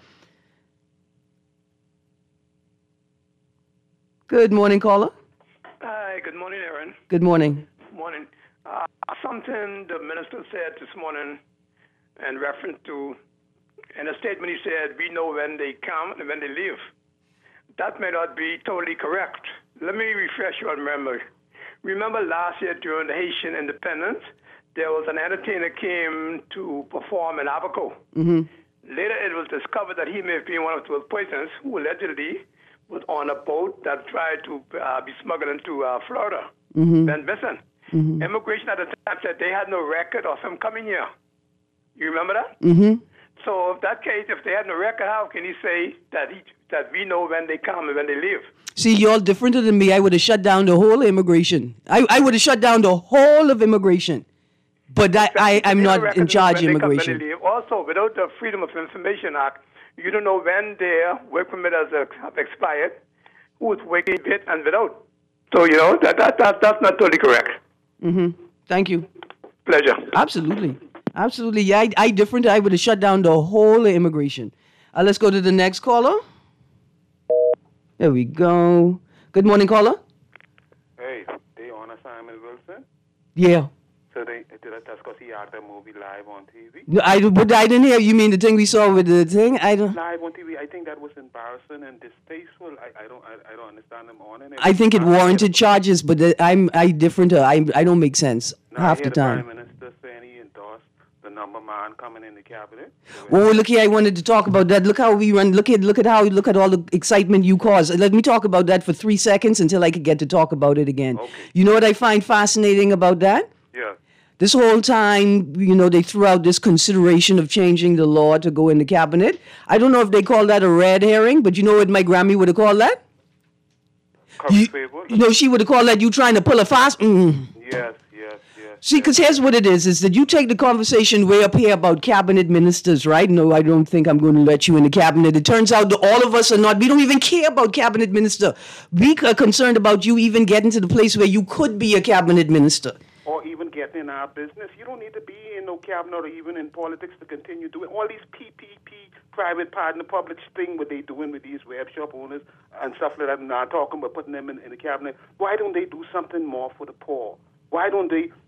Good morning, caller. Hi, good morning, Aaron. Good morning. Morning. Uh, something the minister said this morning in reference to, in a statement he said, we know when they come and when they leave. That may not be totally correct. Let me refresh your memory. Remember last year during the Haitian independence, there was an entertainer came to perform in Abaco. Mm-hmm. Later it was discovered that he may have been one of those persons who allegedly was on a boat that tried to uh, be smuggled into uh, Florida. Mm-hmm. Then listen, mm-hmm. immigration at the time said they had no record of him coming here. You remember that? Mm-hmm. So if that case, if they had no record, how can he say that he that we know when they come and when they leave? See, you're different than me. I would have shut down the whole immigration. I, I would have shut down the whole of immigration. But I, I, I'm not in charge of immigration. Come, also, without the Freedom of Information Act, you don't know when their work permit has uh, have expired, who is working with and without. So, you know, that, that, that that's not totally correct. Mm-hmm. Thank you. Pleasure. Absolutely. Absolutely. Yeah, I, I different. I would have shut down the whole of immigration. Uh, let's go to the next caller. There we go. Good morning, caller. Hey, they honor Simon Wilson? Yeah. So they, that's because he had the movie live on T V? No, I, but I didn't hear. You mean the thing we saw with the thing? I don't. Live on T V. I think that was embarrassing and distasteful. I, I don't I, I don't understand them on it. I think it warranted charges, but the, I'm I different. Uh, I I don't make sense now, half I the hear time. The Prime Minister saying he endorsed the number man coming in the cabinet. Oh, look here! I wanted to talk about that. Look how we run. Look at look at how look at all the excitement you cause. Let me talk about that for three seconds until I could get to talk about it again. Okay. You know what I find fascinating about that? Yeah. This whole time, you know, they threw out this consideration of changing the law to go in the cabinet. I don't know if they call that a red herring, but you know what my Grammy would have called that? You, you know, she would have called that you trying to pull a fast. Mm. Yes, yes, yes. See, because here's what it is, is that you take the conversation way up here about cabinet ministers, right? No, I don't think I'm going to let you in the cabinet. It turns out that all of us are not, we don't even care about cabinet minister. We are concerned about you even getting to the place where you could be a cabinet minister. Or even getting in our business. You don't need to be in no cabinet or even in politics to continue doing all these P P P, private partner public thing, what they doing with these web shop owners and stuff like that. I'm not talking about putting them in, in the cabinet. Why don't they do something more for the poor? Why don't they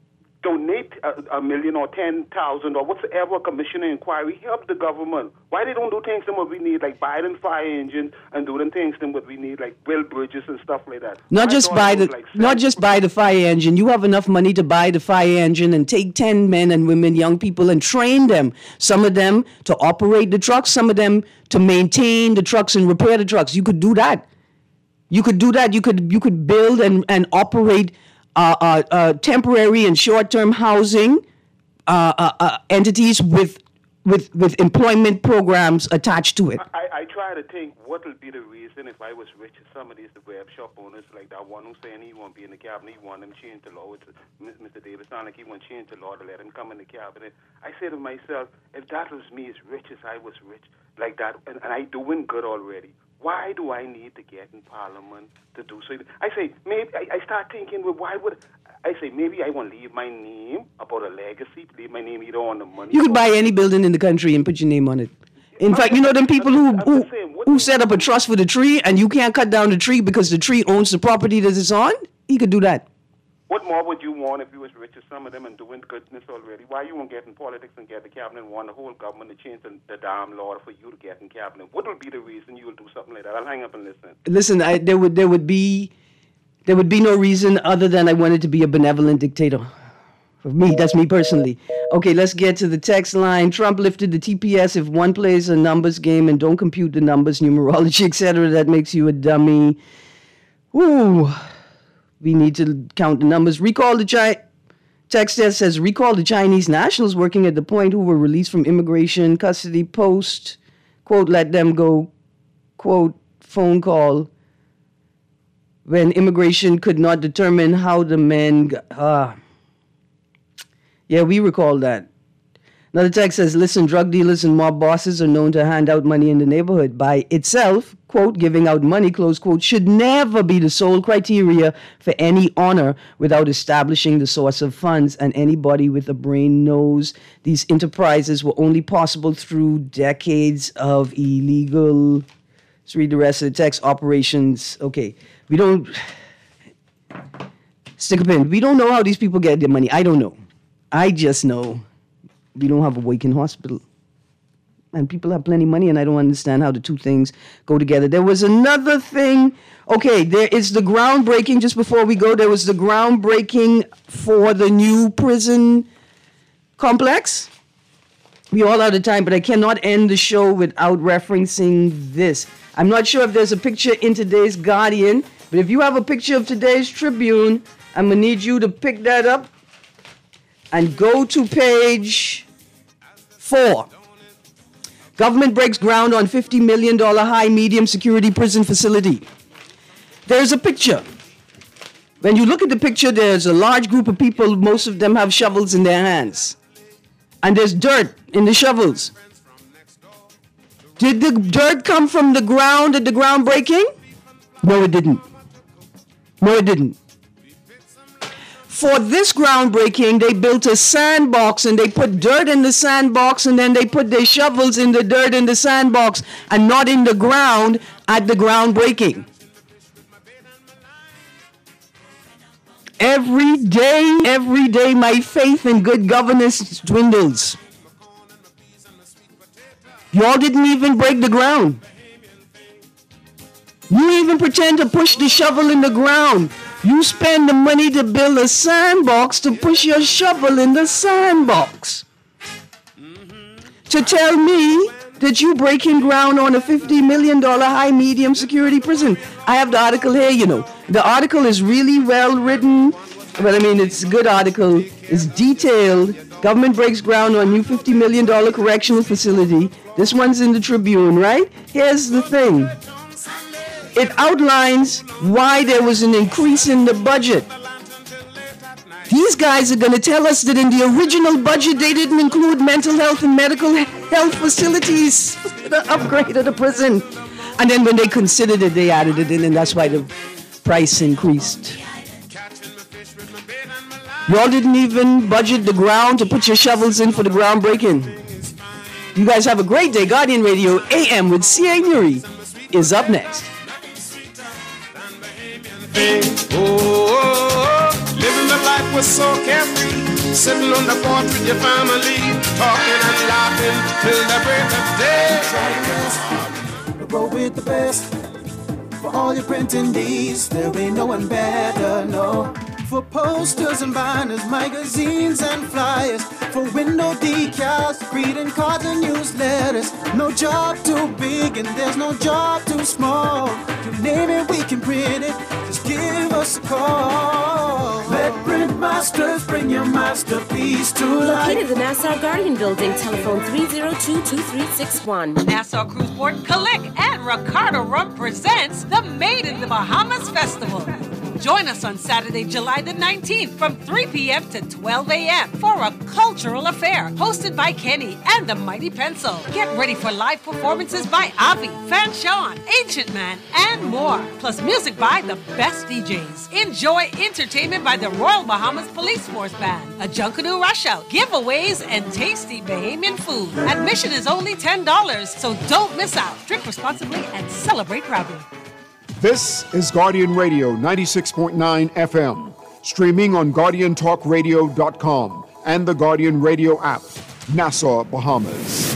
donate a, a million or ten thousand or whatsoever commission inquiry, help the government. Why they don't do things that what we need, like buy them fire engines and do them things that what we need, like build bridges and stuff like that. Not I just buy the, like not just buy the fire engine. You have enough money to buy the fire engine and take ten men and women, young people, and train them. Some of them to operate the trucks, some of them to maintain the trucks and repair the trucks. You could do that. You could do that. You could you could build and and operate Uh, uh, uh, temporary and short-term housing uh, uh, uh, entities with with with employment programs attached to it. I, I try to think what would be the reason if I was rich. Some of these the web shop owners, like that one who's saying he won't be in the cabinet, he want them change the law. It's, Mister Davis sound like he won't change the law to let him come in the cabinet. I say to myself, if that was me as rich as I was rich, like that, and, and I doing good already, why do I need to get in Parliament to do so? I say, maybe, I, I start thinking, well, why would, I say, maybe I want to leave my name about a legacy, leave my name either on the money. You could buy any building in the country and put your name on it. In fact, you know them people who, who, who set up a trust for the tree and you can't cut down the tree because the tree owns the property that it's on? He could do that. What more would you want if you was rich as some of them and doing goodness already? Why you won't get in politics and get the cabinet and want the whole government to change the, the damn law for you to get in cabinet? What would be the reason you will do something like that? I'll hang up and listen. Listen, I, there would there would be there would be no reason other than I wanted to be a benevolent dictator. For me, that's me personally. Okay, let's get to the text line. Trump lifted the T P S if one plays a numbers game and don't compute the numbers, numerology, et cetera. That makes you a dummy. Ooh. We need to count the numbers. Recall the Chi- text that says, recall the Chinese nationals working at the point who were released from immigration custody post, quote, let them go, quote, phone call, when immigration could not determine how the men, got, ah. Yeah, we recall that. Another text says, listen, drug dealers and mob bosses are known to hand out money in the neighborhood. By itself, quote, giving out money, close quote, should never be the sole criteria for any honor without establishing the source of funds. And anybody with a brain knows these enterprises were only possible through decades of illegal, let's read the rest of the text, operations. Okay, we don't, stick a pin. We don't know how these people get their money. I don't know. I just know we don't have a Waking hospital. And people have plenty of money, and I don't understand how the two things go together. There was another thing. Okay, there is the groundbreaking. Just before we go, there was the groundbreaking for the new prison complex. We all out of time, but I cannot end the show without referencing this. I'm not sure if there's a picture in today's Guardian, but if you have a picture of today's Tribune, I'm going to need you to pick that up and go to page four. Government breaks ground on fifty million dollars high-medium security prison facility. There's a picture. When you look at the picture, there's a large group of people. Most of them have shovels in their hands. And there's dirt in the shovels. Did the dirt come from the ground at the groundbreaking? No, it didn't. No, it didn't. For this groundbreaking, they built a sandbox and they put dirt in the sandbox and then they put their shovels in the dirt in the sandbox and not in the ground at the groundbreaking. Every day, every day, my faith in good governance dwindles. Y'all didn't even break the ground. You even pretend to push the shovel in the ground. You spend the money to build a sandbox to push your shovel in the sandbox. To tell me that you breaking ground on a fifty million dollars high-medium security prison. I have the article here, you know. The article is really well written. Well, I mean, it's a good article. It's detailed. Government breaks ground on new fifty million dollars correctional facility. This one's in the Tribune, right? Here's the thing. It outlines why there was an increase in the budget. These guys are going to tell us that in the original budget, they didn't include mental health and medical health facilities for the upgrade of the prison. And then when they considered it, they added it in, and that's why the price increased. Y'all didn't even budget the ground to put your shovels in for the groundbreaking. You guys have a great day. Guardian Radio A M with C A Nuri is up next. Oh, oh, oh, living the life was so carefree. sitting on the porch with your family, talking and laughing till the break of day. Roll with the best for all your printing needs. There ain't no one better, no. For posters and banners, magazines and flyers, for window decals, greeting cards and newsletters. No job too big and there's no job too small. You name it, we can print it. Just give us a call. Let Print Masters bring your masterpiece to life. Located in the Nassau Guardian Building, telephone three oh two, two three six one. Nassau Cruise Port, Kalik and Ricardo Rum presents the Made in the Bahamas Festival. Join us on Saturday, July the nineteenth from three p.m. to twelve a.m. for a cultural affair hosted by Kenny and the Mighty Pencil. Get ready for live performances by Avi, Fan Sean, Ancient Man, and more. Plus music by the best D Js. Enjoy entertainment by the Royal Bahamas Police Force Band, a Junkanoo Rush Out, giveaways, and tasty Bahamian food. Admission is only ten dollars, so don't miss out. Drink responsibly and celebrate proudly. This is Guardian Radio ninety-six point nine F M, streaming on guardian talk radio dot com and the Guardian Radio app, Nassau, Bahamas.